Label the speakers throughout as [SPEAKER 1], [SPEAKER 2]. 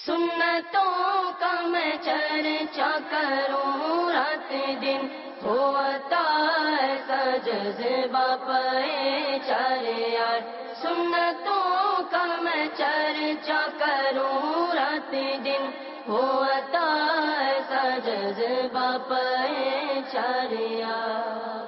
[SPEAKER 1] سنتوں کا میں چرچا کروں رات دن، ہوتا ایسا جذبہ پائے چارے یار. سنتوں کا میں چرچا کروں رات دن، ہوتا ایسا جذبہ پائے چارے یار.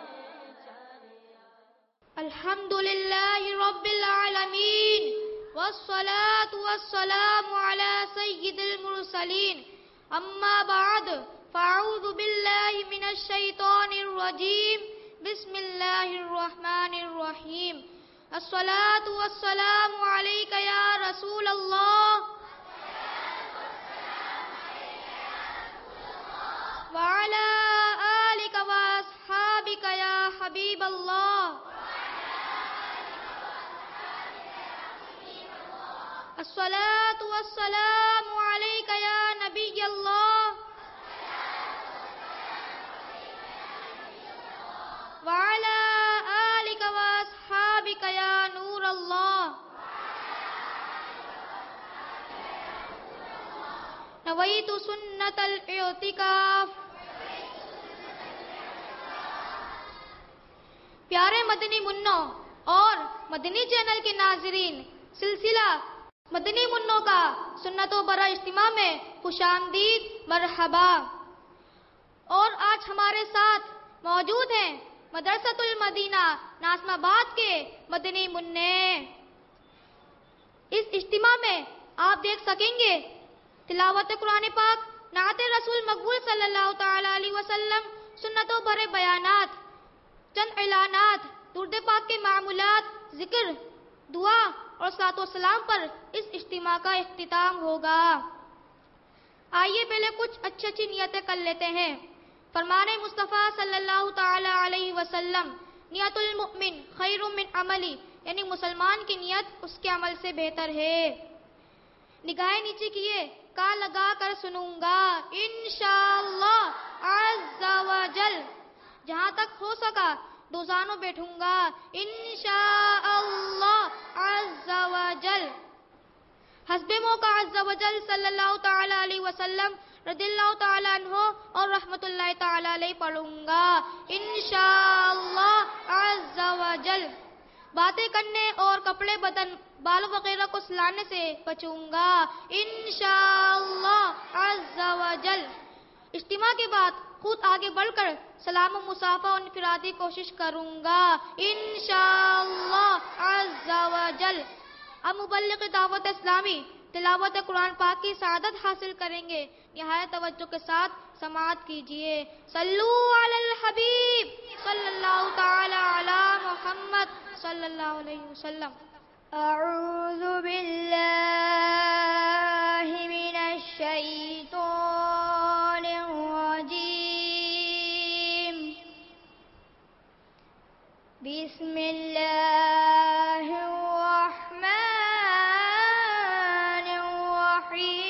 [SPEAKER 2] الحمد للہ رب العالمین والصلاة والسلام على سید المرسلین. اما بعد فاعوذ باللہ من الشیطان الرجیم. بسم اللہ الرحمن الرحیم. الصلاة والسلام علیک یا رسول اللہ وعلى آلک واصحابک یا حبیب اللہ. الصلاة والسلام علیک یا نبی اللہ وعلى آلک واصحابک یا نور اللہ. نویت سنت الاعتکاف. پیارے مدنی منوں اور مدنی چینل کے ناظرین، سلسلہ مدنی منوں کا سنتوں برا اجتماع میں خوش آمدید، مرحبا. اور آج ہمارے ساتھ موجود ہیں مدرسۃ المدینہ ناظم آباد کے مدنی منع. اس اجتماع میں آپ دیکھ سکیں گے تلاوت قرآن پاک، نعت رسول مقبول صلی اللہ تعالی علیہ وسلم، سنتوں بھرے بیانات، چند اعلانات، درود پاک کے معمولات، ذکر، دعا اور صلاۃ و سلام پر اس اجتماع کا اختتام ہوگا. آئیے پہلے کچھ اچھی نیتیں کر لیتے ہیں. فرمان مصطفیٰ صلی اللہ تعالی علیہ وسلم، نیت المؤمن خیر من عملی، یعنی مسلمان کی نیت اس کے عمل سے بہتر ہے. نگاہیں نیچے کیے، کان لگا کر سنوں گا انشاءاللہ عز و جل. جہاں تک ہو سکا دو زانوں بیٹھوں گا انشاءاللہ عز و جل. حسب موقع عز و جل صلی اللہ تعالی علیہ وسلم رضی اللہ تعالی عنہ اور رحمت اللہ تعالی علیہ پڑھوں گا انشاءاللہ عز و جل. باتیں کرنے اور کپڑے بدن بال وغیرہ کو سلانے سے بچوں گا انشاءاللہ عز و جل. اجتماع کے بعد خود آگے بڑھ کر سلام و مصافحہ اور انفرادی کوشش کروں گا انشاءاللہ عز و جل. اب مبلغ دعوت اسلامی تلاوت قرآن پاک کی سعادت حاصل کریں گے. نہایت توجہ کے ساتھ سماعت کیجیے. صلو علی الحبیب صلی اللہ تعالی علی محمد صلی اللہ علیہ وسلم.
[SPEAKER 3] اعوذ باللہ من الشیطان الرجیم. بسم اللہ الرحمن الرحیم.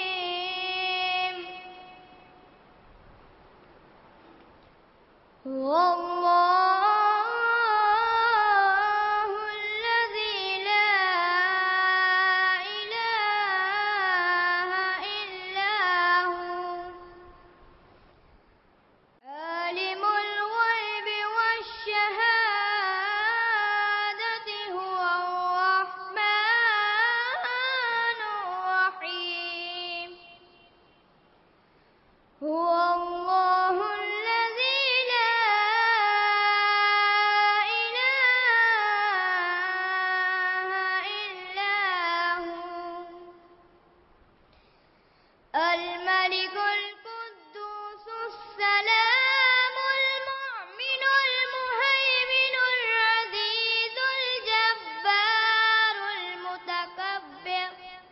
[SPEAKER 3] الملك القدوس السلام المؤمن المهيمن العزيز الجبار المتكبر.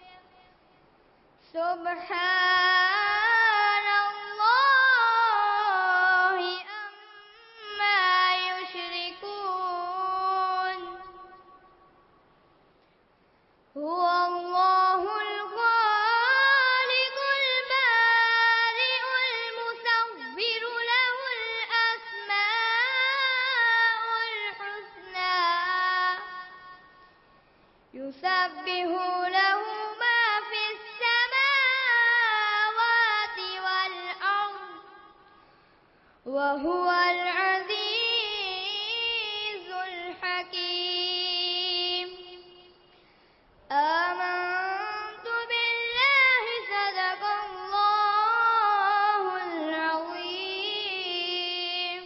[SPEAKER 3] سبحان الله عما يشركون. هو الله الخالق البارئ المصور له الأسماء الحسنى يسبح له ما في السماوات وهو العزيز الحكيم آمنت بالله صدق الله العظيم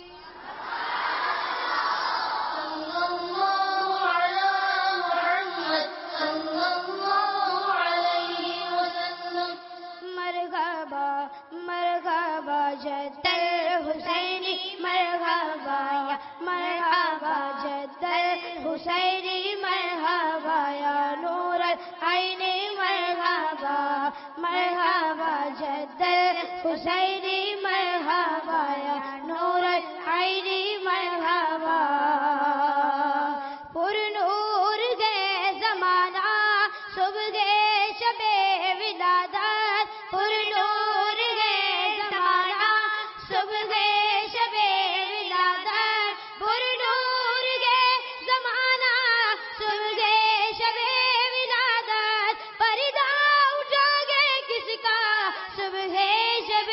[SPEAKER 1] صلى الله على محمد صلى الله عليه وسلم
[SPEAKER 3] مرحبا مرحبا جد الحسینی مرحبا یا مرحبا جد الحسینی مرحبا یا نور العین مرحبا مرحبا جد الحسینی مرحبا یا نور العین مرحبا پر نور گئے زمانہ صبح گئے شب ولادت پر نور گئے زمانہ صبح گئے شب ولادت پر نور گئے زمانہ صبح گئے شب ولادت پردہ اٹھا گئے کس کا صبح شب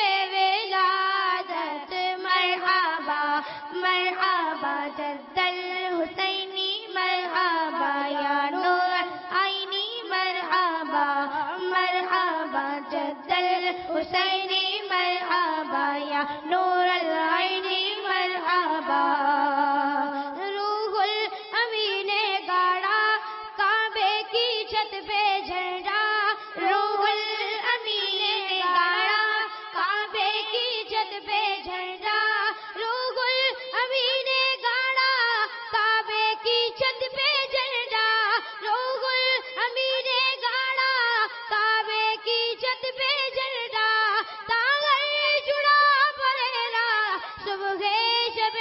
[SPEAKER 3] ولادت مرحبا مرحبا جد الحسینی مرحبا یا نور العینی مرحبا مرحبا جد الحسینی مرحبا یا نور العینی مرحبا روح الامین نے گاڑا کعبے کی چھت پہ جھنڈا روح الامین نے گاڑا کعبے کی چھت پہ جھنڈا روح الامین نے گاڑا کعبے کی چھت پہ جھنڈا روح الامین نے گاڑا کعبے کی چھت پہ جھنڈا تاغر جڑا پریرا صبح شب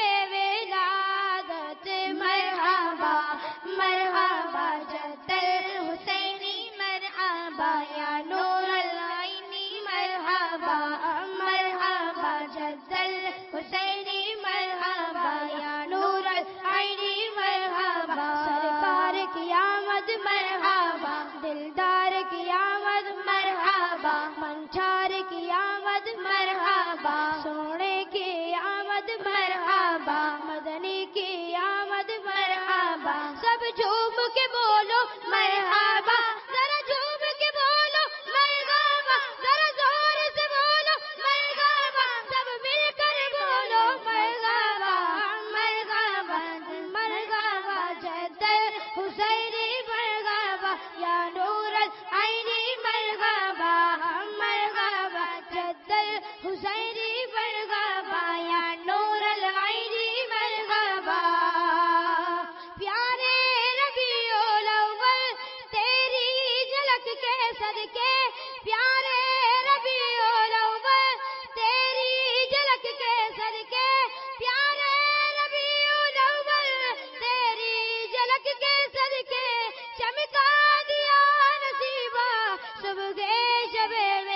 [SPEAKER 3] ولادت مرحبا مرحبا جد الحسینی مرحبا یا نور العینی مرحبا مرحبا جد الحسینی مرحبا یا نور العینی مرحبا سرکار کی آمد مرحبا دلدار کی آمد مرحبا منچار کی آمد مرحبا سونے کی آمد مرحبا مدنی کی آمد مرحبا سب جھوم کے بولو مرحبا ذرا جھوم کے بولو مرحبا ذرا زور سے بولو مرحبا سب مل کر بولو مرحبا مرحبا مرحبا جد الحسینی مرحبا یا نور العینی مرحبا مرحبا جد الحسینی مرحبا یا نور العینی مرحبا پیارے ربیع الاول تیری جھلک کے صدقے پیارے ربیع الاول تیری جھلک کے صدقے پیارے ربیع الاول تیری جھلک کے صدقے چمکا دیا نصیبہ صبح شب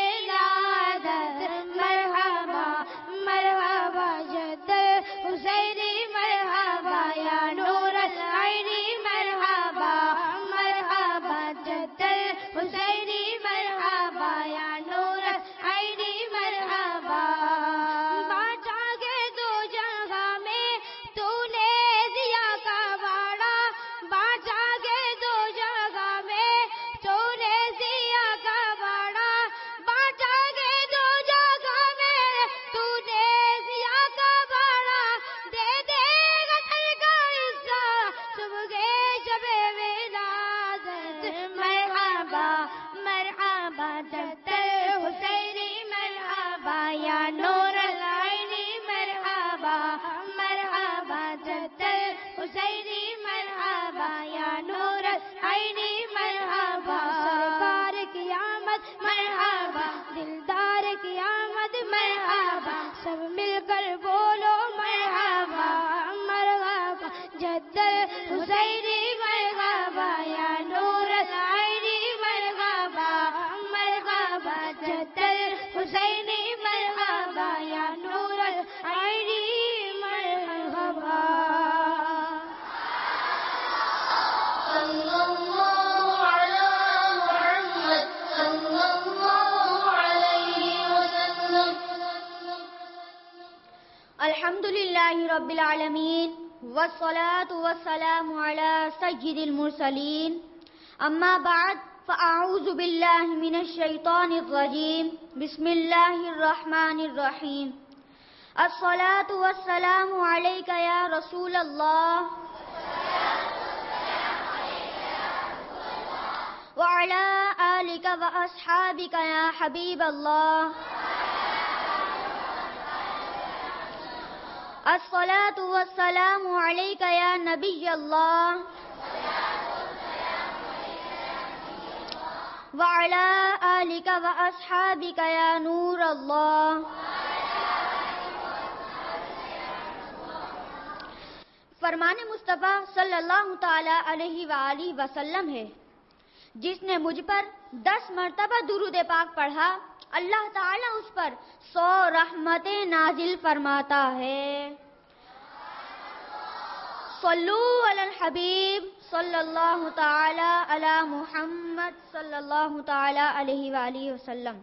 [SPEAKER 3] ولادت مرحبا مرحبا جد الحسینی مرحبا یا نور العینی مرحبا مرحبا جد الحسینی مرحبا یا نور العینی مرحبا باٹا گے دو جگہ میں تو نے ضیا کا باڑا باٹا گے دو جگہ میں تو نے ضیا کا باڑا باٹا گے دو جگہ میں تو نے ضیا کا باڑا دے دے گا سر کا حصہ صبح شب ولادت مرحبا مرحبا جد الحسینی مرحبا یا نور العینی مرحبا مرحبا جد الحسینی مرحبا یا نور العینی مرحبا سرکار کی آمد مرحبا دلدار کی آمد مرحبا سب مل کر بولو مرحبا مرحبا جد الحسینی مرحبا یا نور العینی مرحبا مرحبا جد الحسینی مرحبا یا نور العینی مرحبا
[SPEAKER 1] صلى الله على محمد صلى الله عليه وسلم
[SPEAKER 4] الحمد لله رب العالمين والصلاة والسلام على سيد المرسلين أما بعد فأعوذ بالله من الشيطان الرجيم بسم الله الرحمن الرحيم الصلاة والسلام عليك يا رسول الله وعلى آلك وأصحابك يا حبيب الله الصلاة والسلام عليك يا نبي الله وعلى آلك وأصحابك يا نور الله. فرمان مصطفیٰ صلی اللہ تعالی علیہ وآلہ وسلم ہے، جس نے مجھ پر 10 مرتبہ درود پاک پڑھا اللہ تعالیٰ اس پر 100 رحمتیں نازل فرماتا ہے. صلو علی الحبیب صلی اللہ تعالی علی محمد صلی اللہ تعالی علیہ وآلہ وسلم.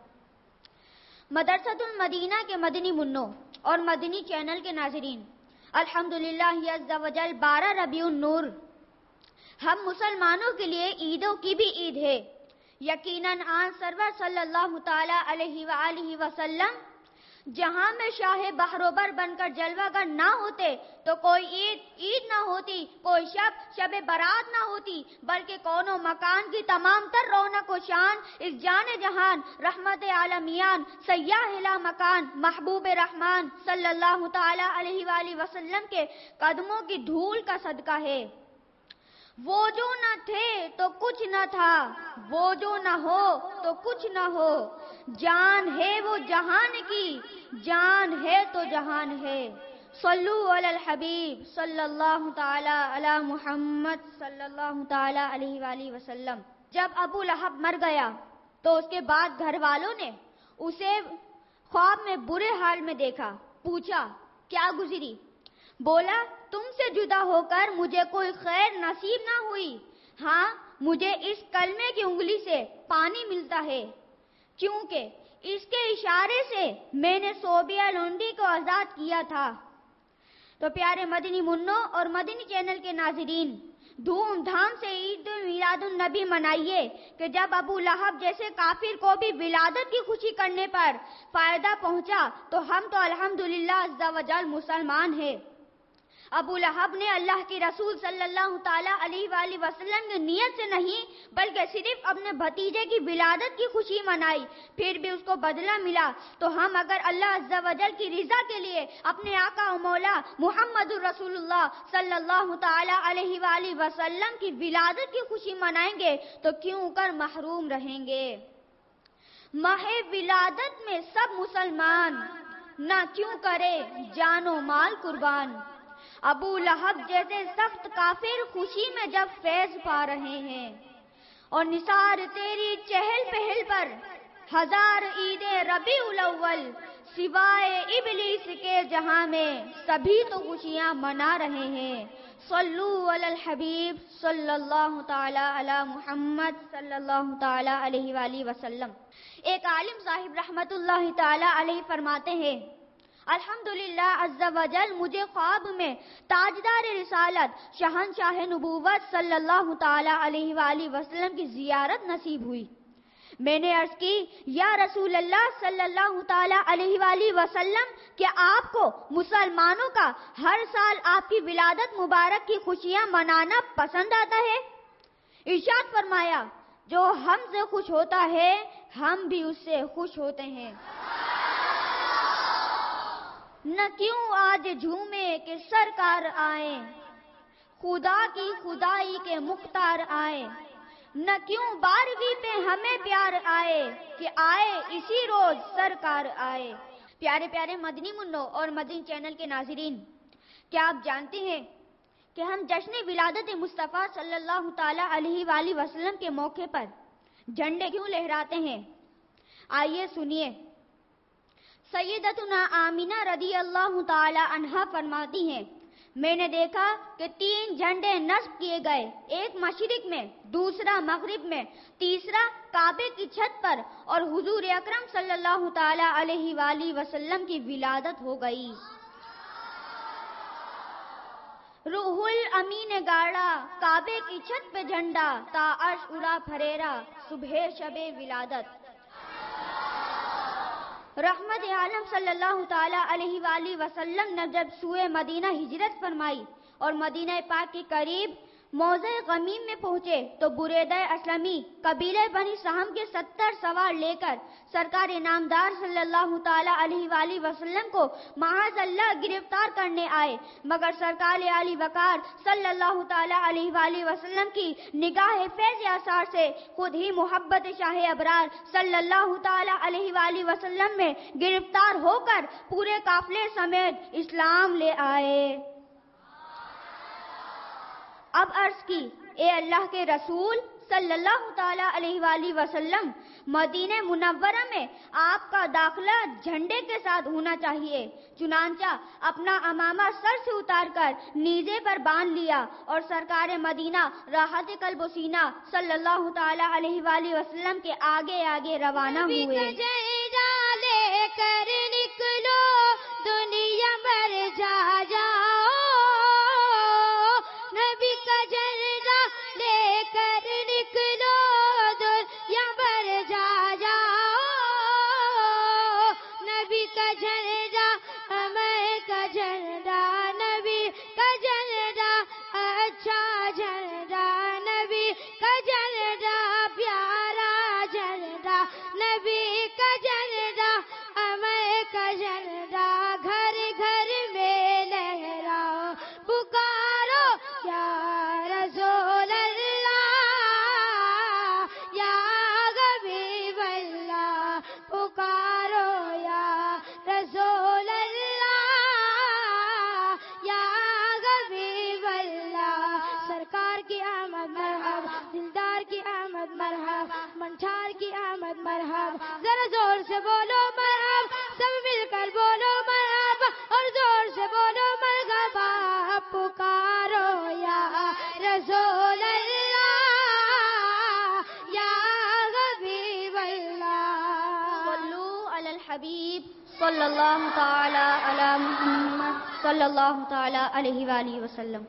[SPEAKER 4] مدرسۃ المدینہ کے مدنی منوں اور مدنی چینل کے ناظرین، الحمدللہ عز و جل 12 ربیع النور ہم مسلمانوں کے لیے عیدوں کی بھی عید ہے. یقیناً آن سرور صلی اللہ تعالی علیہ وآلہ وسلم جہاں میں شاہ بحروبر بن کر جلوہ گر نہ ہوتے تو کوئی عید نہ ہوتی، کوئی شب برات نہ ہوتی، بلکہ کون و مکان کی تمام تر رونق و شان اس جان جہان رحمت عالمیان سیاح لا مکان محبوب رحمان صلی اللہ تعالی علیہ وآلہ وسلم کے قدموں کی دھول کا صدقہ ہے. وہ جو نہ تھے تو کچھ نہ تھا، وہ جو نہ ہو تو کچھ نہ ہو، جان ہے وہ جہان کی، جان ہے تو جہان ہے. صلو علی الحبیب صلی اللہ تعالی علی محمد صلی اللہ تعالی علیہ وآلہ وسلم. جب ابو لہب مر گیا تو اس کے بعد گھر والوں نے اسے خواب میں برے حال میں دیکھا. پوچھا کیا گزری؟ بولا تم سے جدا ہو کر مجھے کوئی خیر نصیب نہ ہوئی. ہاں مجھے اس کلمے کی انگلی سے پانی ملتا ہے، کیونکہ اس کے اشارے سے میں نے صوبیہ لونڈی کو آزاد کیا تھا. تو پیارے مدنی منوں اور مدنی چینل کے ناظرین، دھوم دھام سے عید میلاد النبی منائیے کہ جب ابو لہب جیسے کافر کو بھی ولادت کی خوشی کرنے پر فائدہ پہنچا تو ہم تو الحمدللہ عز و جل مسلمان ہیں. ابو لہب نے اللہ کے رسول صلی اللہ تعالی علیہ وآلہ وسلم کی نیت سے نہیں بلکہ صرف اپنے بھتیجے کی ولادت کی خوشی منائی، پھر بھی اس کو بدلہ ملا. تو ہم اگر اللہ عز و جل کی رضا کے لیے اپنے آقا و مولا محمد الرسول اللہ صلی اللہ تعالی علیہ وآلہ وسلم کی ولادت کی خوشی منائیں گے تو کیوں کر محروم رہیں گے؟ ماہ ولادت میں سب مسلمان نہ کیوں کرے جان و مال قربان. ابو لہب جیسے سخت کافر خوشی میں جب فیض پا رہے ہیں اور نثار تیری چہل پہل پر 1000 عید ربیع الاول سوائے ابلیس کے جہاں میں سبھی تو خوشیاں منا رہے ہیں. صلو علی الحبیب صلی اللہ تعالی علی محمد صلی اللہ تعالی علیہ وآلہ وسلم. ایک عالم صاحب رحمت اللہ تعالی علیہ فرماتے ہیں الحمدللہ عز و جل مجھے خواب میں تاجدار رسالت شہنشاہ نبوت صلی اللہ تعالی علیہ وآلہ وسلم کی زیارت نصیب ہوئی. میں نے عرض کی یا رسول اللہ صلی اللہ تعالی علیہ وآلہ وسلم کہ آپ کو مسلمانوں کا ہر سال آپ کی ولادت مبارک کی خوشیاں منانا پسند آتا ہے؟ ارشاد فرمایا جو ہم سے خوش ہوتا ہے ہم بھی اس سے خوش ہوتے ہیں. نہ کیوں آج جھومے کہ سرکار آئے، خدا کی خدائی کے مختار آئے. نہ کیوں 12ویں پہ ہمیں پیار آئے کہ آئے اسی روز سرکار آئے. پیارے پیارے مدنی منوں اور مدنی چینل کے ناظرین، کیا آپ جانتے ہیں کہ ہم جشن ولادت مصطفیٰ صلی اللہ تعالی علیہ وآلہ وسلم کے موقع پر جھنڈے کیوں لہراتے ہیں؟ آئیے سنیے. سیدتنا آمینہ رضی اللہ تعالی عنہا فرماتی ہیں میں نے دیکھا کہ 3 جھنڈے نصب کیے گئے، ایک مشرق میں، دوسرا مغرب میں، تیسرا کعبے کی چھت پر، اور حضور اکرم صلی اللہ تعالی علیہ وآلہ وسلم کی ولادت ہو گئی. روح الامی نے گاڑا کعبے کی چھت پہ جھنڈا، تا عرش اڑا پھریرا صبح شب ولادت۔ رحمت عالم صلی اللہ تعالی علیہ وآلہ وسلم نے جب سوئے مدینہ ہجرت فرمائی اور مدینہ پاک کے قریب موضع غمیم میں پہنچے تو بریدہ اسلمی قبیلہ بنی سہم کے 70 سوار لے کر سرکار نامدار صلی اللہ تعالی علیہ وآلہ وسلم کو معاذ اللہ گرفتار کرنے آئے، مگر سرکار علی وقار صلی اللہ تعالی علیہ وآلہ وسلم کی نگاہ فیض آثار سے خود ہی محبت شاہ ابرار صلی اللہ تعالی علیہ وآلہ وسلم میں گرفتار ہو کر پورے قافلے سمیت اسلام لے آئے۔ اب عرض کی، اے اللہ کے رسول صلی اللہ تعالی علیہ وآلہ وسلم، مدینہ منورہ میں آپ کا داخلہ جھنڈے کے ساتھ ہونا چاہیے۔ چنانچہ اپنا امامہ سر سے اتار کر نیزے پر باندھ لیا اور سرکار مدینہ راحت قلب و سینہ صلی اللہ تعالی علیہ وآلہ وسلم کے آگے آگے روانہ ہوئے۔
[SPEAKER 3] لے کر نکلو دنیا بھر جا جاؤ، نبی کا جھنڈا لے کر نکلو دنیا بھر جا جاؤ، نبی کا جھنڈا ہمیں کا جھنڈا، نبی کا جھنڈا اچھا جھنڈا، نبی کا جھنڈا پیارا جھنڈا، نبی کا جھنڈا ہمیں کا جھنڈا، گھر گھر میں لہراؤ پکارو یا رسول اللہ یا حبیب اللہ، پکارو یا رسول اللہ یا حبیب اللہ۔ سرکار کی آمد مرحب، دلدار کی آمد مرحب، منچار کی آمد مرحب، ذرا زور سے بولو مرحب، سب مل کر بولو مرحب اور زور سے بولو مرحبا، پکارو یا رسول اللہ یا حبیب اللہ۔
[SPEAKER 4] صلو علی الحبیب صلی اللہ تعالی علی محمد صلی اللہ تعالی علیہ وآلہ وسلم۔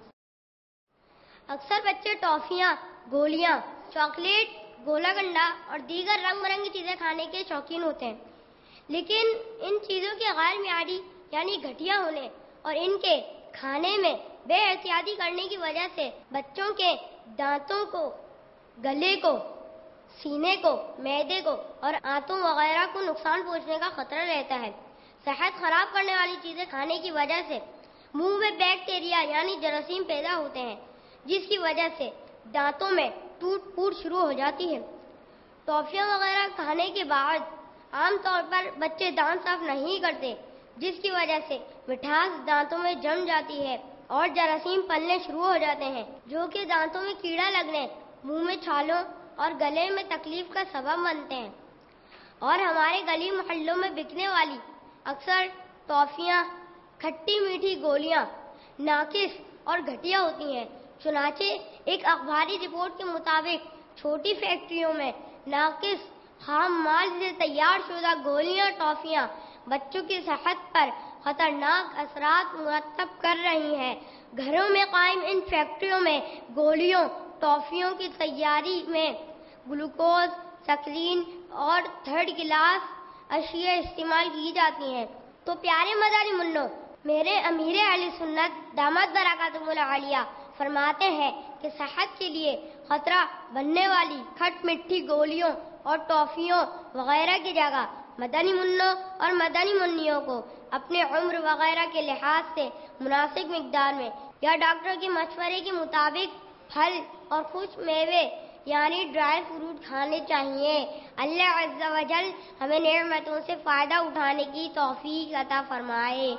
[SPEAKER 1] اکثر بچے ٹافیاں، گولیاں، چاکلیٹ، گولا گنڈا اور دیگر رنگ برنگی چیزیں کھانے کے شوقین ہوتے ہیں، لیکن ان چیزوں کے غیر معیاری یعنی گھٹیا ہونے اور ان کے کھانے میں بے احتیاطی کرنے کی وجہ سے بچوں کے دانتوں کو، گلے کو، سینے کو، معدے کو اور آنتوں وغیرہ کو نقصان پہنچنے کا خطرہ رہتا ہے۔ صحت خراب کرنے والی چیزیں کھانے کی وجہ سے منہ میں بیکٹیریا یعنی جراثیم پیدا ہوتے ہیں، جس کی وجہ سے دانتوں میں ٹوٹ پھوٹ شروع ہو جاتی ہے۔ ٹافیاں وغیرہ کھانے کے بعد عام طور پر بچے دانت صاف نہیں کرتے، جس کی وجہ سے مٹھاس دانتوں میں جم جاتی ہے اور جراثیم پلنے شروع ہو جاتے ہیں، جو کہ دانتوں میں کیڑا لگنے، منہ میں چھالوں اور گلے میں تکلیف کا سبب بنتے ہیں۔ اور ہمارے گلی محلوں میں بکنے والی اکثر ٹافیاں کھٹی میٹھی گولیاں ناقص اور گھٹیا ہوتی ہیں۔ چنانچہ ایک اخباری رپورٹ کے مطابق چھوٹی فیکٹریوں میں ناقص خام مال سے تیار شدہ گولیاں ٹافیاں بچوں کی صحت پر خطرناک اثرات مرتب کر رہی ہیں۔ گھروں میں قائم ان فیکٹریوں میں گولیوں ٹافیوں کی تیاری میں گلوکوز، سکرین اور تھرڈ کلاس اشیاء استعمال کی جاتی ہیں۔ تو پیارے مدنی منوں، میرے امیر اہل سنت دامت برکاتہم العالیہ فرماتے ہیں کہ صحت کے لیے خطرہ بننے والی کھٹ مٹھی گولیوں اور ٹافیوں وغیرہ کی جگہ مدنی منوں اور مدنی منیوں کو اپنے عمر وغیرہ کے لحاظ سے مناسب مقدار میں یا ڈاکٹر کے مشورے کے مطابق پھل اور خشک میوے یعنی ڈرائی فروٹ کھانے چاہیے۔ اللہ عز و جل ہمیں نعمتوں سے فائدہ اٹھانے کی توفیق عطا فرمائے،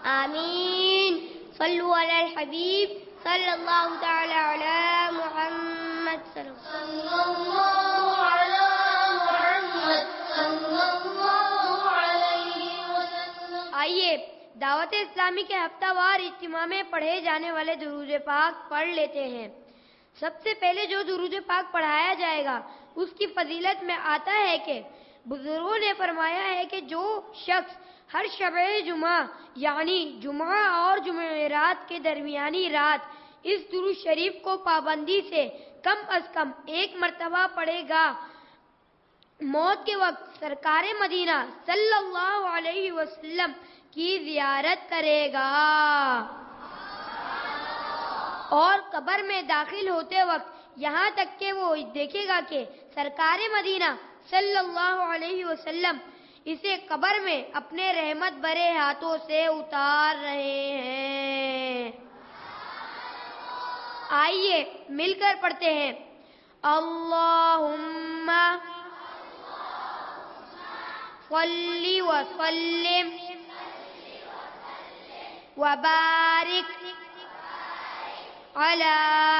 [SPEAKER 1] آمین۔ صلو علی الحبیب صلی اللہ تعالی علی محمد صلی اللہ علیہ وسلم۔
[SPEAKER 5] آئیے دعوت اسلامی کے ہفتہ وار اجتماع میں پڑھے جانے والے درود پاک پڑھ لیتے ہیں۔ سب سے پہلے جو درود پاک پڑھایا جائے گا اس کی فضیلت میں آتا ہے کہ بزرگوں نے فرمایا ہے کہ جو شخص ہر شب جمعہ یعنی جمعہ اور جمعرات کے درمیانی رات اس درود شریف کو پابندی سے کم از کم 1 مرتبہ پڑھے گا، موت کے وقت سرکار مدینہ صلی اللہ علیہ وسلم کی زیارت کرے گا، اور قبر میں داخل ہوتے وقت یہاں تک کہ وہ دیکھے گا کہ سرکار مدینہ صلی اللہ علیہ وسلم اسے قبر میں اپنے رحمت بھرے ہاتھوں سے اتار رہے ہیں۔ آئیے مل کر پڑھتے ہیں، اللہم صلی وسلم وبارک علی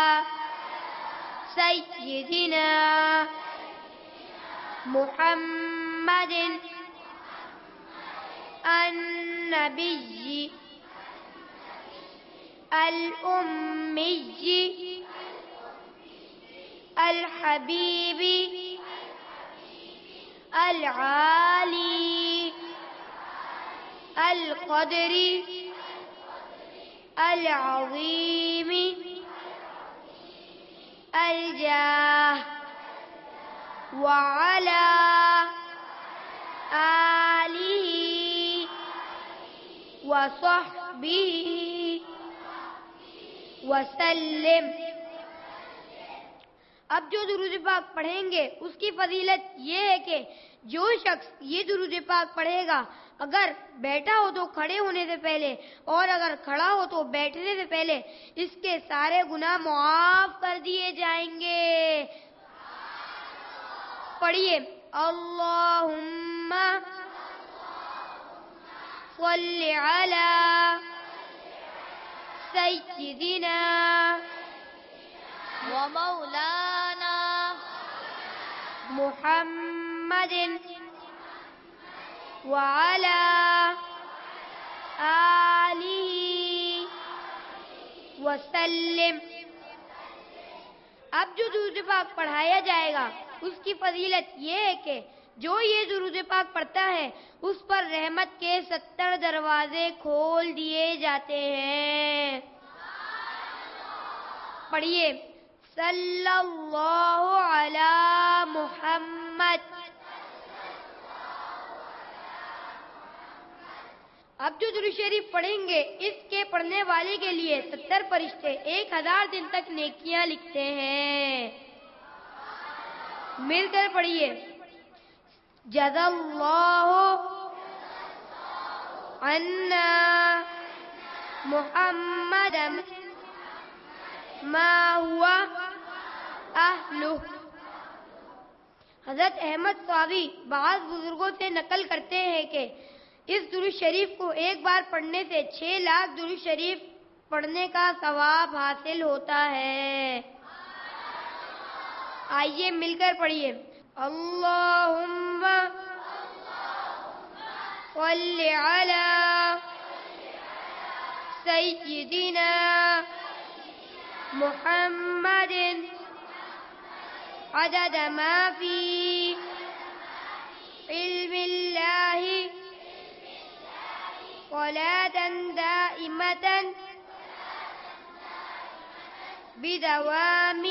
[SPEAKER 5] سیدنا محمد النبی الأمی الحبیب العالی القدر العظیم الجاہ وعلى آلہ وصحبہ وسلم۔ اب جو درود پاک پڑھیں گے اس کی فضیلت یہ ہے کہ جو شخص یہ درود پاک پڑھے گا، اگر بیٹھا ہو تو کھڑے ہونے سے پہلے، اور اگر کھڑا ہو تو بیٹھنے سے پہلے، اس کے سارے گناہ معاف کر دیے جائیں گے۔ پڑھیے، اللہم صلی علی سیدنا
[SPEAKER 4] ومولانا
[SPEAKER 5] محمد وعلی آلہ وسلم۔ اب جو درود پاک پڑھایا جائے گا اس کی فضیلت یہ ہے کہ جو یہ درود پاک پڑھتا ہے اس پر رحمت کے 70 دروازے کھول دیے جاتے ہیں۔ پڑھیے، صلی اللہ علی محمد۔ اب جو درود شریف پڑھیں گے اس کے پڑھنے والے کے لیے 70 فرشتے 1000 دن تک نیکیاں لکھتے ہیں۔ مل کر پڑھیے، جزا اللہ عنا محمد ما ہوا اہلہ۔ حضرت احمد صاوی بعض بزرگوں سے نقل کرتے ہیں کہ اس درود شریف کو ایک بار پڑھنے سے 6 لاکھ درود شریف پڑھنے کا ثواب حاصل ہوتا ہے۔ آئیے مل کر پڑھیے، اللہم صلی علی سیدنا محمد عدد ما فی علم اللہ صلاة دائمة بدوام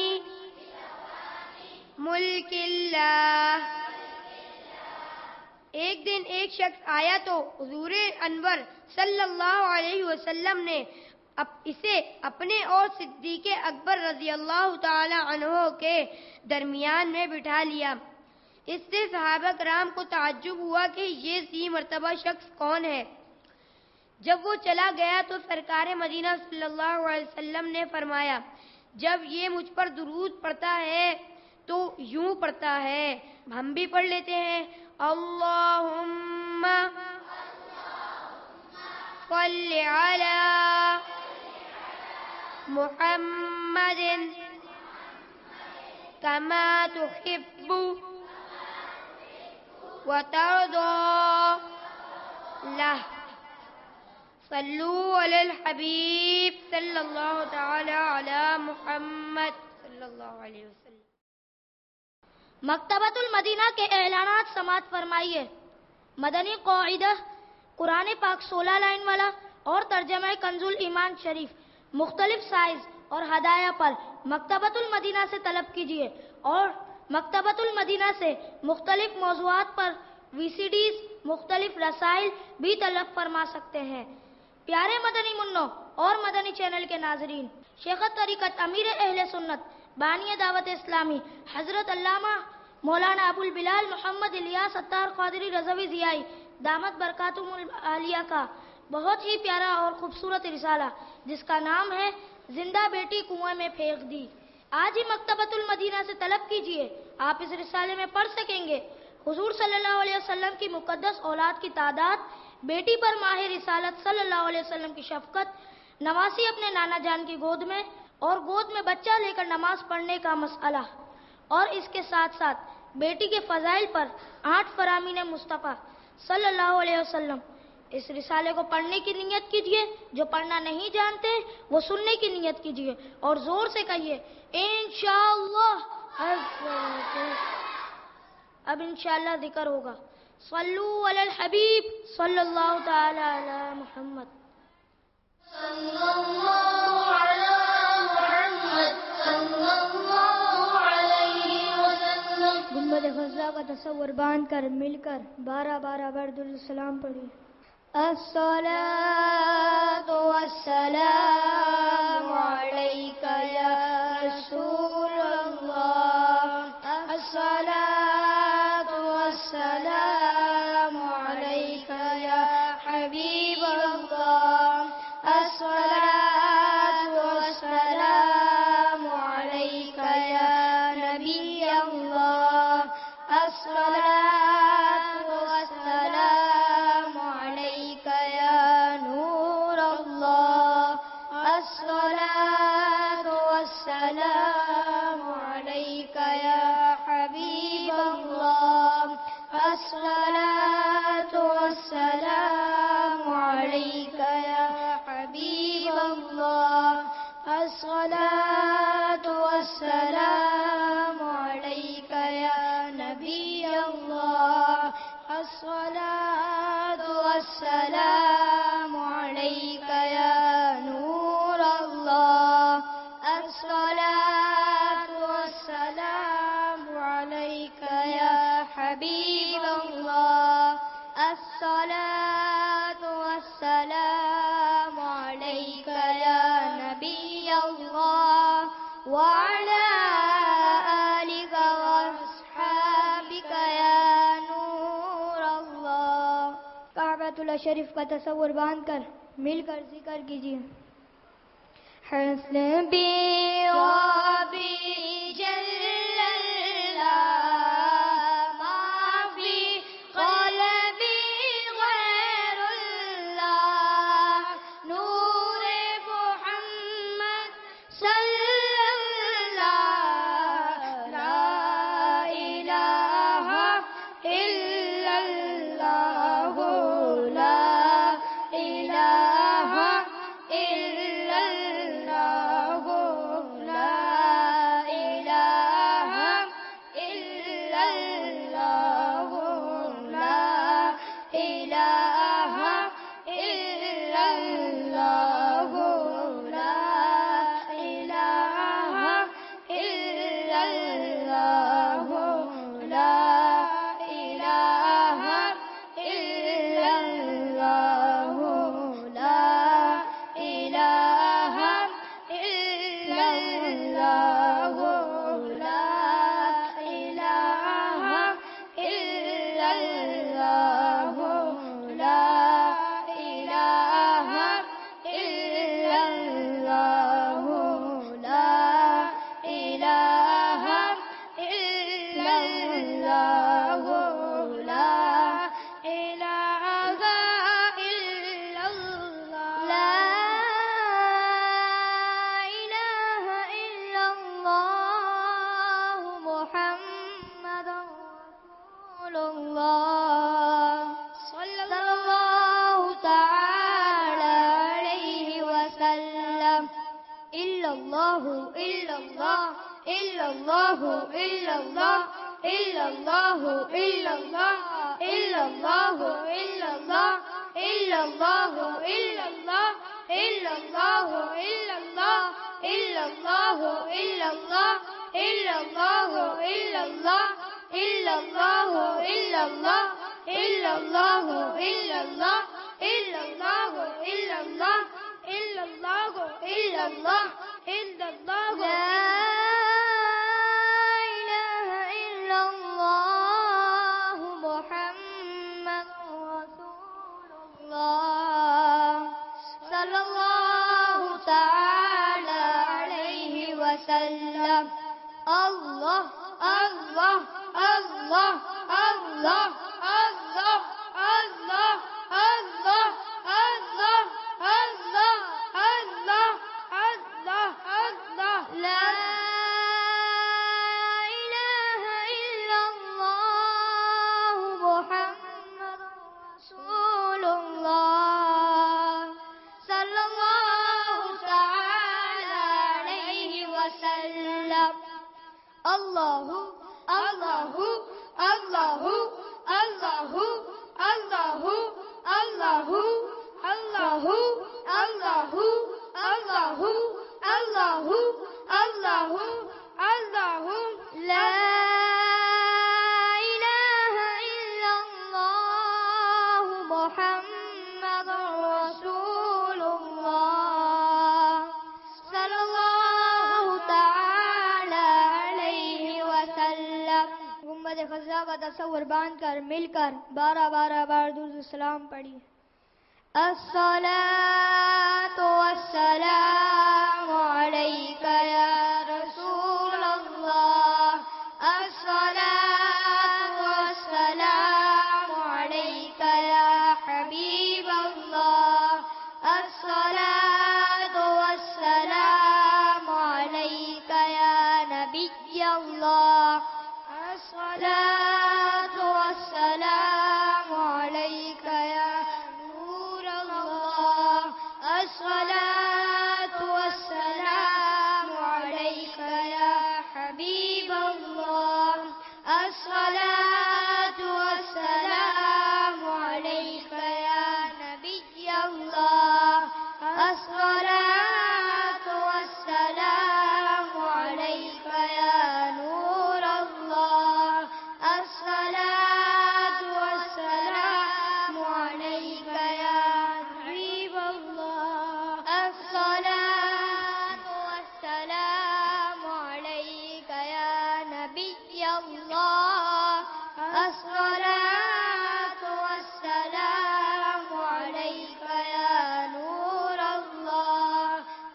[SPEAKER 5] ملک اللہ۔ ایک دن ایک شخص آیا تو حضور انور صلی اللہ علیہ وسلم نے اسے اپنے اور صدیق اکبر رضی اللہ تعالی عنہ کے درمیان میں بٹھا لیا۔ اس سے صحابہ کرام کو تعجب ہوا کہ یہ ذی مرتبہ شخص کون ہے۔ جب وہ چلا گیا تو سرکار مدینہ صلی اللہ علیہ وسلم نے فرمایا، جب یہ مجھ پر درود پڑھتا ہے تو یوں پڑھتا ہے، ہم بھی پڑھ لیتے ہیں، اللہم صلی علی محمد کما تحب وترضى لہ۔ صلو علی الحبیب صلی اللہ تعالی علی محمد صلی اللہ علیہ وسلم۔
[SPEAKER 2] مکتبۃ المدینہ کے اعلانات سماعت فرمائیے۔ مدنی قاعدہ، قرآن پاک 16 لائن والا اور ترجمہ کنزُل ایمان شریف مختلف سائز اور ہدایہ پر مکتبۃ المدینہ سے طلب کیجیے، اور مکتبۃ المدینہ سے مختلف موضوعات پر VCDs، مختلف رسائل بھی طلب فرما سکتے ہیں۔ پیارے مدنی منوں اور مدنی چینل کے ناظرین، شیخ طریقت امیر اہل سنت بانی دعوت اسلامی حضرت علامہ مولانا ابو البلال محمد الیاس اتار قادری رضوی ضیائی دامت برکاتہم العالیہ کا بہت ہی پیارا اور خوبصورت رسالہ جس کا نام ہے زندہ بیٹی کنویں میں پھینک دی، آج ہی مکتبۃ المدینہ سے طلب کیجیے۔ آپ اس رسالے میں پڑھ سکیں گے حضور صلی اللہ علیہ وسلم کی مقدس اولاد کی تعداد، بیٹی پر ماہ رسالت صلی اللہ علیہ وسلم کی شفقت، نواسی اپنے نانا جان کی گود میں اور گود میں بچہ لے کر نماز پڑھنے کا مسئلہ، اور اس کے ساتھ ساتھ بیٹی کے فضائل پر 8 فرامین مصطفیٰ صلی اللہ علیہ وسلم۔ اس رسالے کو پڑھنے کی نیت کیجیے، جو پڑھنا نہیں جانتے وہ سننے کی نیت کیجیے اور زور سے کہیے انشاءاللہ۔ اب انشاءاللہ ذکر ہوگا۔ صلو علی الحبیب صلی اللہ تعالی علی محمد۔
[SPEAKER 3] گنبد خضرا کا تصور باندھ کر مل کر 12 بار درود السلام پڑھی۔ الصلاۃ والسلام علیک یا رسول اللہ، الصلاۃ والسلام علیک یا حبیب اللہ، الصلاۃ والسلام علیک یا نبی اللہ، الصلاۃ والسلام علیک یا نور اللہ، الصلاۃ والسلام علیک یا حبیب اللہ، الصلاۃ والسلام علیک یا حبیب اللہ، الصلاۃ والسلام علیک یا نبی اللہ، الصلاۃ والسلام علیک یا نور اللہ، الصلاۃ والسلام علیک یا حبیب اللہ، الصلاۃ والسلام علیک یا نبی اللہ وعلی آلک واصحابک یا نور اللہ۔ کعبۃ اللہ شریف کا تصور باندھ کر مل کر ذکر کیجیے۔ حسبی ربی جل اللہ ما فی قلبی غیر اللہ، نور محمد صلی اللہ، لا الہ الا اللہ، لا الہ الا اللہ، لا الہ الا اللہ، لا الہ الا اللہ، لا الہ الا اللہ، لا الہ الا اللہ، لا الہ الا اللہ، لا الہ الا اللہ، لا الہ الا اللہ، لا الہ الا اللہ، لا الہ الا اللہ، لا الہ الا اللہ محمد رسول اللہ صلی اللہ تعالی علیہ وسلم۔ الا اللہ الا اللہ الا اللہ الا اللہ الا اللہ الا اللہ الا اللہ الا اللہ
[SPEAKER 5] illallah, illallah, illallah, illallah, illallah, illallah, illallah, illallah, illallah, illallah, illallah, illallah, illallah, illallah, illallah, illallah, illallah.
[SPEAKER 4] Allah, Allah, Allah, Allah, Allah, Allah, Allah, Allah, Allah, Allah, Allah, Allah. La ilaha illallah Muhammadur Rasulullah sallallahu ta'ala alayhi wa sallam. Allahu, Allahu, Allahu, Allahu, Allahu, Allahu, Allahu, Allahu, Allahu, Allahu, Allahu, Allahu. La ilaha illallah Muhammadur Rasulullah sallallahu ta'ala گنبد خزا کا تصور باندھ کر مل کر 12 بار درود السلام پڑھی. الصلاۃ والسلام علیک یا رسول اللہ. الصلاۃ والسلام علیک یا حبیب اللہ. الصلاۃ والسلام علیک یا نبی اللہ. الصلاة والسلام عليك يا نور الله. الصلاة والسلام عليك يا حبيب الله. الصلاة والسلام عليك يا نبي الله. الصلاة والسلام عليك يا نور الله. الصلاة والسلام عليك يا حبيب الله. الصلاة والسلام عليك يا نبي الله. الصلاة والسلام عليك يا نور الله.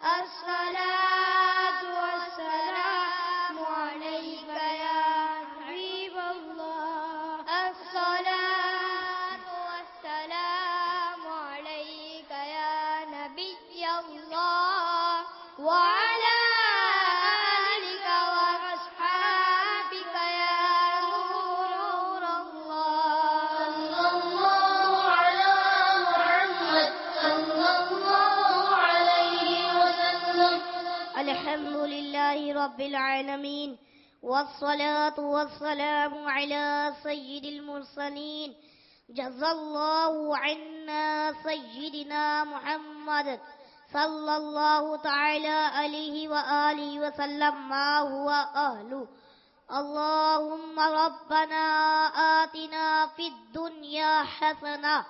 [SPEAKER 4] الصلاة والسلام عليك يا حبيب الله. الصلاة والسلام عليك يا نبي الله وعلى آلك وأصحابك يا نور الله. صلى الله على محمد صلى الله عليه وسلم. الحمد لله رب العالمين والصلاة والسلام على سيد المرسلين. جزا الله عنا سيدنا محمد صلى الله تعالى عليه وآله وسلم ما هو أهله. اللهم ربنا آتنا في الدنيا حسنة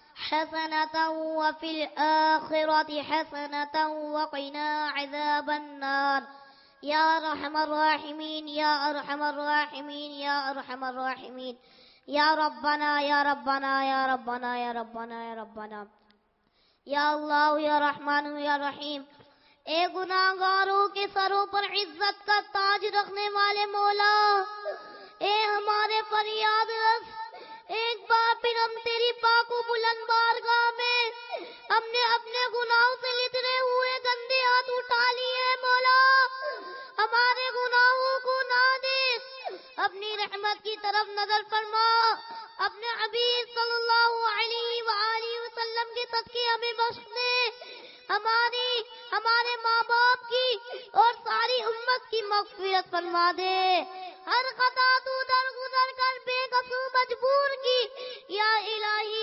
[SPEAKER 4] وفي الآخرة حسنة وقنا عذاب النار. یا ارحم الراحمین یا ارحم الراحمین یا ارحم الراحمین. یا ربنا یا ربنا یا ربنا یا ربنا یا ربنا یا اللہ یا رحمان یا رحیم. اے گناہ گاروں کے سروں پر عزت کا تاج رکھنے والے مولا، اے ہمارے فریاد رس، ایک بار پھر ہم تیری پاک و بلند بارگاہ میں ہم نے اپنے گناہوں سے لترے ہوئے گندے ہاتھ اٹھا لیے. مولا ہمارے گناہوں کو نہ دیکھ، اپنی رحمت کی طرف نظر فرما. اپنے حبیب صلی اللہ علیہ وآلہ وسلم کے صدقے ہمیں بخش دے. ہمارے ماں باپ کی اور ساری امت کی مغفرت فرما دے. ہر خطا تو درگزر کر بے قصور مجبور کی. یا الہی مغفرت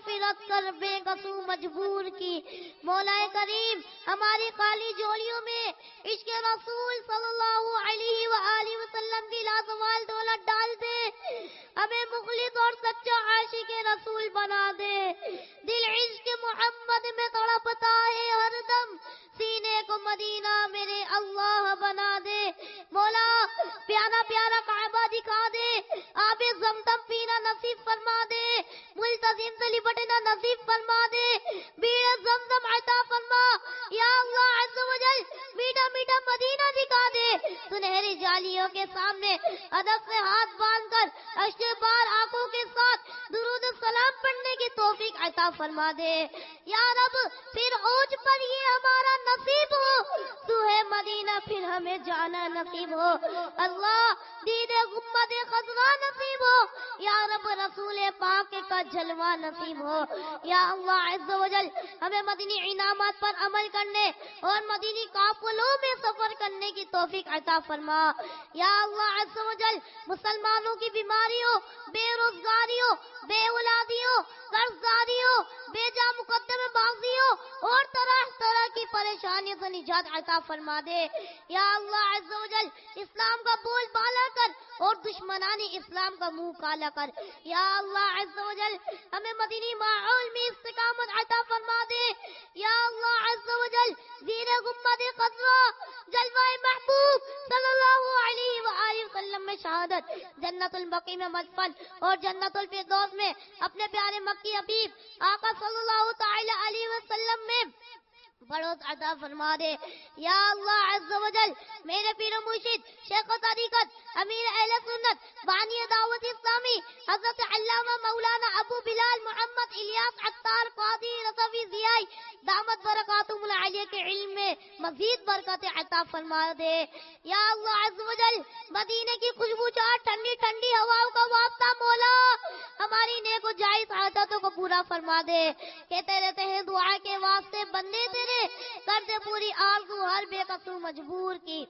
[SPEAKER 1] مغفرت کر بے قصو مجبور کی. مولا کریم ہماری خالی جولیوں میں عشق رسول صلی اللہ علیہ وآلہ وسلم کی لازوال دولت ڈال دے. ہمیں مخلص اور سچا عاشق رسول بنا دے. دل عشق محمد میں تڑپتا ہے ہر دم، سینے کو مدینہ میرے اللہ بنا دے. مولا پیارا پیارا کعبہ دکھا دے، آب زمزم پینا نصیب فرما دے، ملتزم سے لپٹنا نصیب فرما دے، بیڑ زمزم عطا فرما. یا اللہ عز و جل میٹھا میٹھا مدینہ دکھا دے. سنہری جالیوں کے سامنے ادب سے ہاتھ باندھ کر اشک بار آنکھوں کے ساتھ درود سلام پڑھنے کی توفیق عطا فرما دے. یا رب پھر اوج پر یہ ہمارا نصیب ہو، تو ہے مدینہ پھر ہمیں جانا نصیب ہو. اللہ دید غمت خضرا نصیب ہو. یا رب رسول پاک کا جلوہ نصیب ہو. یا اللہ عز و جل ہمیں مدنی انعامات پر عمل کرنے اور مدنی قافلوں میں سفر کرنے کی توفیق عطا فرما. یا اللہ عز و جل مسلمانوں کی بیماریوں، بے روزگاریوں، بے اولادیوں، قرضداریوں، بے جا مقدم بازیوں اور طرح طرح کی پریشانیوں سے نجات عطا فرما دے. یا اللہ عز و جل اسلام کا بول بالا کر اور دشمنانی اسلام کا منہ کالا کر. یا اللہ عز و جل ہمیں مدنی ماحول میں استقامت عطا فرما دے. یا اللہ عز و جل زیر گنبد خضرا جلوہ محبوب صلی اللہ علیہ وآلہ وسلم میں شہادت، جنت البقیع میں مدفن اور جنت الفردوس میں اپنے پیارے مکی حبیب آقا صلی اللہ تعالی علیہ وسلم میں بڑوت عطا فرما دے. یا اللہ عز و جل میرے پیر و مرشد شیخ و طریقت امیر اہل سنت بانی دعوت اسلامی حضرت علامہ مولانا ابو بلال محمد الیاس عطار قاضی رضوی ضیائی دامت برکاتہم العالیہ کے علم میں مزید برکت عطا فرما دے. یا اللہ عز و جل مدینے کی خوشبوچار ٹھنڈی ٹھنڈی ہواؤں کا واسطہ مولا ہماری نیک و جائز حاجتوں کو پورا فرما دے. کہتے رہتے ہیں دعا کے واسطے بندے تیرے کر دے پوری آرزو ہر بے قصور مجبور کی.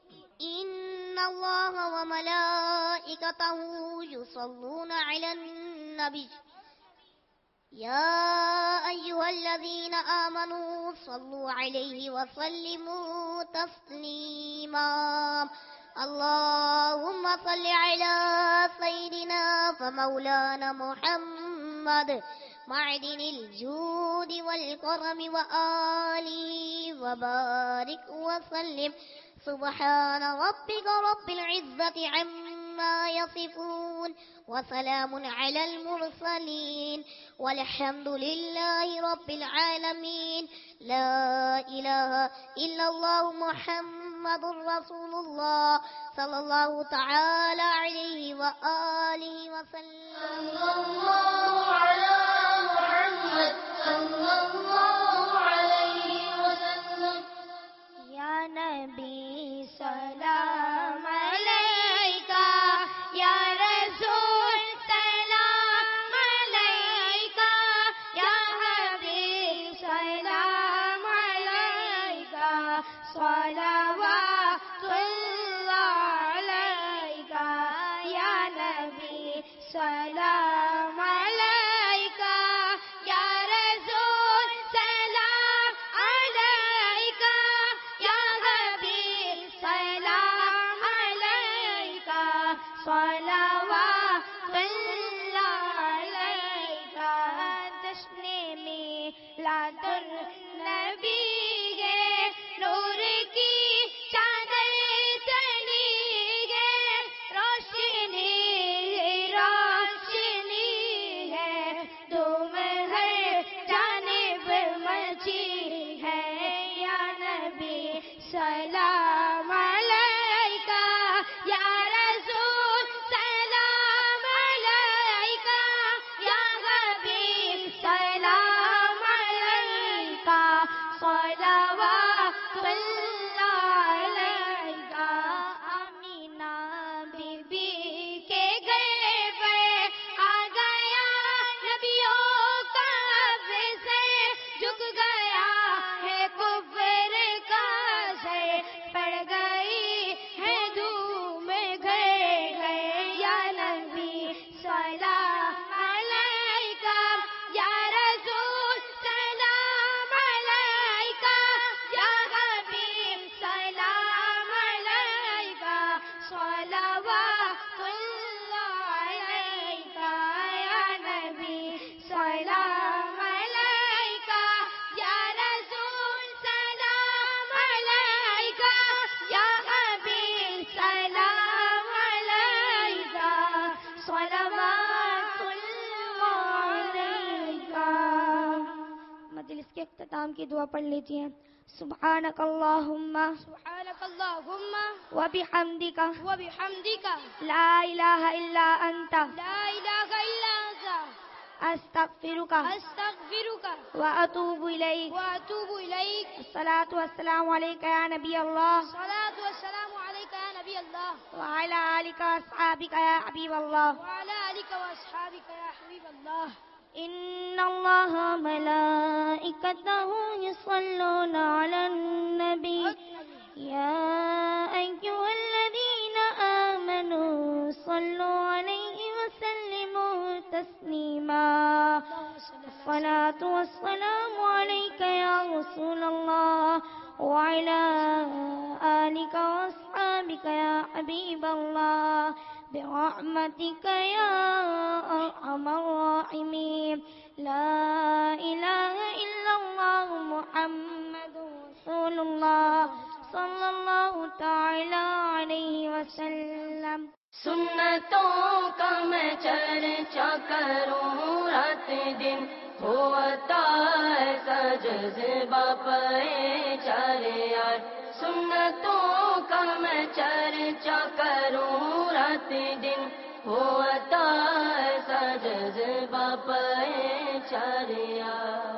[SPEAKER 1] ان اللہ و ملائکتہ یصلون علی النبی یا ایھا الذین آمنوا صلوا علیہ وسلموا تسلیما. اللهم صل على سيدنا فمولانا محمد معدن الجود والكرم وآله وبارك وسلم. سبحان ربك رب العزة عما يصفون وسلام على المرسلين والحمد لله رب العالمين. لا إله إلا الله محمد رسول الله صلى الله تعالى عليه وآله وسلم. صلى الله على محمد صلى الله عليه وسلم.
[SPEAKER 3] یا نبی سلام علیکہ، یا رسول سلام علیکہ، یا حبیب سلام علیکہ، صلوات اللہ علیکہ. یا نبی سلام علیکہ، یا رسول سلام علیکہ، یا حبیب سلام علیکہ، صلوات اللہ علیکہ. جشن میلاد النبی ہے، نور کی چادر چلی ہے، روشنی روشنی ہے، تم ہر جانب مچی ہے. یا نبی سلام علیکہ، یا رسول سلام علیکہ، یا حبیب سلام علیکہ، اختتام کی دعا پڑھ لیجیے. سبحانک اللہم
[SPEAKER 5] سبحانک اللہم
[SPEAKER 3] وبحمدک
[SPEAKER 5] وبحمدک
[SPEAKER 3] لا الہ الا انت
[SPEAKER 5] لا الہ الا انت
[SPEAKER 3] استغفرک
[SPEAKER 5] استغفرک
[SPEAKER 3] واتوب الیک.
[SPEAKER 5] واتوب الیک.
[SPEAKER 3] الصلاۃ والسلام علیک یا نبی اللہ
[SPEAKER 5] الصلاۃ والسلام علیک یا نبی اللہ
[SPEAKER 3] وعلی آلک واصحابک یا حبیب اللہ.
[SPEAKER 5] وعلی آلک واصحابک یا حبیب اللہ.
[SPEAKER 3] ان اللہ ملائکتہ یصلون علی النبی یا ایھا الذین آمنوا صلوا علیہ وسلموا تسلیما. الصلاۃ والسلام علیک یا رسول اللہ وعلی آلک واصحابک یا حبیب اللہ برحمتک یا ارحم الراحمین. لا الہ الا اللہ محمد رسول اللہ صلی اللہ تعالی علیہ وسلم.
[SPEAKER 6] سنتوں کا میں چرچا کروں رات دن ہوتا ایسا جذبہ پائے چارے یار. سنتوں کا میں چرچا کروں رات دن ہوتا ایسا جذبہ پائے چارے یار.